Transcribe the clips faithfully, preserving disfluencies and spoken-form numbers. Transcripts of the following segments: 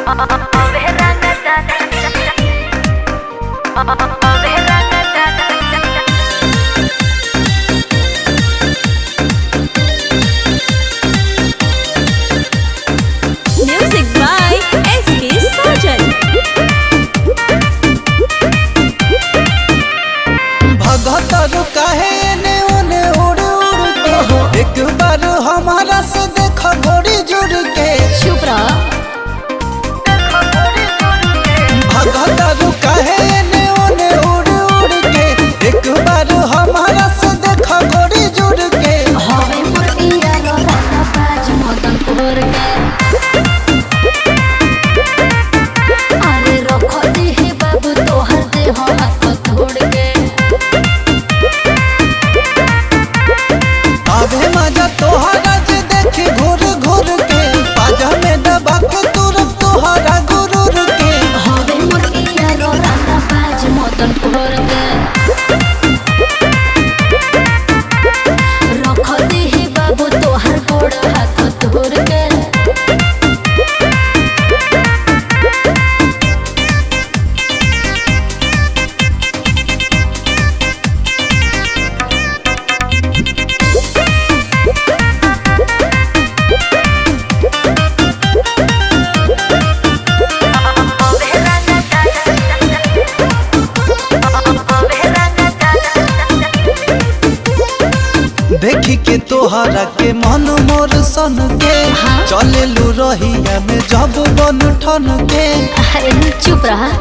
Music by S K Sajan. भगतर काहे ने उने उड़ उड़ के एक बार हमारा से देख घोड़ी जुड़ के चुप रह। भगतर काहे ने उने उड़ उड़ के एक बार हमारा से देख घोड़ी जुड़ के हवे मुर्गिया रो राना बाज मदन पुर के अरे रखो दी बाबू तोहर दे हो हाथ तोड़ के आवे मजा तोहरा जे देखी घूर घूर के पाजा में दबा के तुरंत तोहरा गुरूर के हवे मुर्गिया रो राना बाज मदन पुर के रखो दी बाबू तोहर गोड़ हाथ तोड़ के देखी के तोहरा के मन मोर सन के चले लू रहिया में जब बन ठन के अरे चुप रहा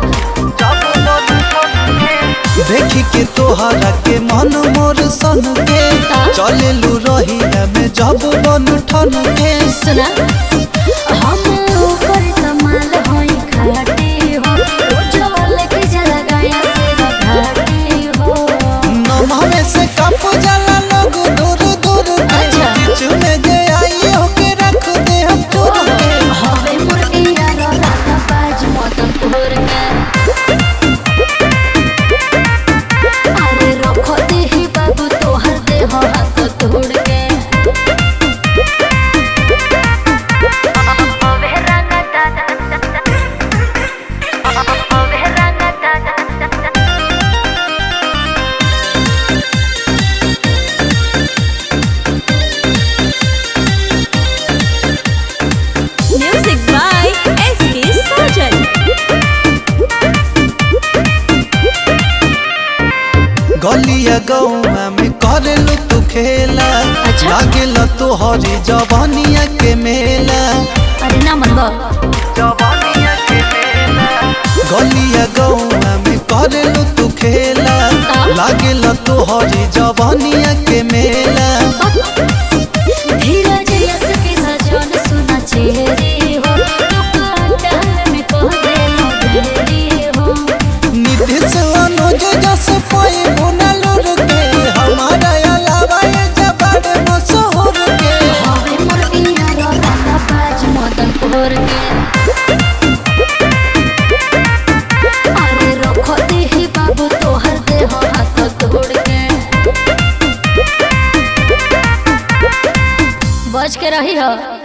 देखी के तोहरा के मन मोर सन के चले लू रहिया में जब बन ठन के सुना हम ऊपर कमाल होई खाटी हो उज्जवल के जला गया से घाटी हो नमहवे से कप जला लोग दूर दूर के अच्छा। बीच में जे आई हो के रख दे हम चूर के हवे मुर्गिया रो राना बाज मदन पुर के अरे रखो दी बाबू तोहर दे हो हाथ तोड़ के Music by S K Sajan. गलिया गौवा में करेलू तू खेला अच्छा। लागेला तोहरी जवानिया के मेला अरे ना मनबो गलिया गौवा में करेलू तू खेला लागेला तोहरी जवानिया के मेला धीरज यस के सजन सुना चेहरे हो दुकान में कह दे लो देरी हो नितिश अनुज जस पाई बुनलुर के हमारा अलावा ये जबाड़ मशहूर के हवे मुर्गिया रो राना बाज मदन पुर के अरे रखो दी बाबू तोहर दे हो हाथ तोड़ के बच के रही हो।